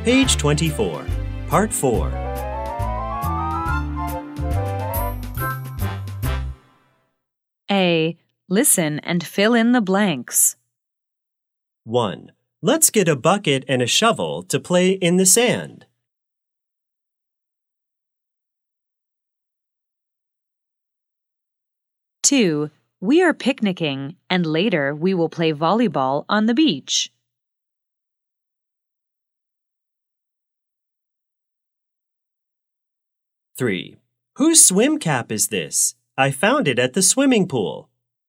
Page 24, Part 4. A. Listen and fill in the blanks. 1. Let's get a bucket and a shovel to play in the sand. 2. We are picnicking and later we will play volleyball on the beach. 3. Whose swim cap is this? I found it at the swimming pool.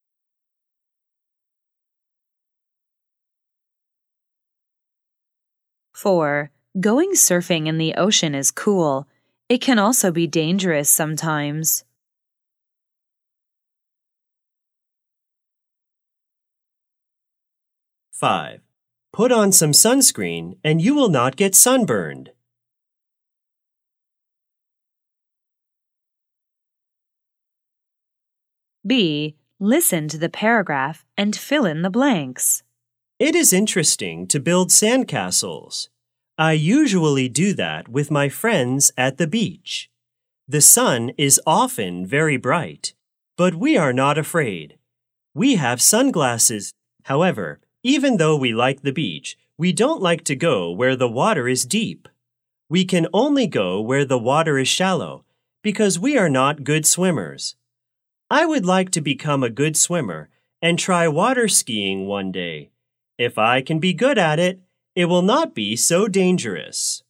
4. Going surfing in the ocean is cool. It can also be dangerous sometimes. 5. Put on some sunscreen and you will not get sunburned. 'B. Listen to the paragraph and fill in the blanks. It is interesting to build sandcastles. I usually do that with my friends at the beach. The sun is often very bright, but we are not afraid. We have sunglasses. However, even though we like the beach, we don't like to go where the water is deep. We can only go where the water is shallow because we are not good swimmers. I would like to become a good swimmer and try water skiing one day. If I can be good at it, it will not be so dangerous.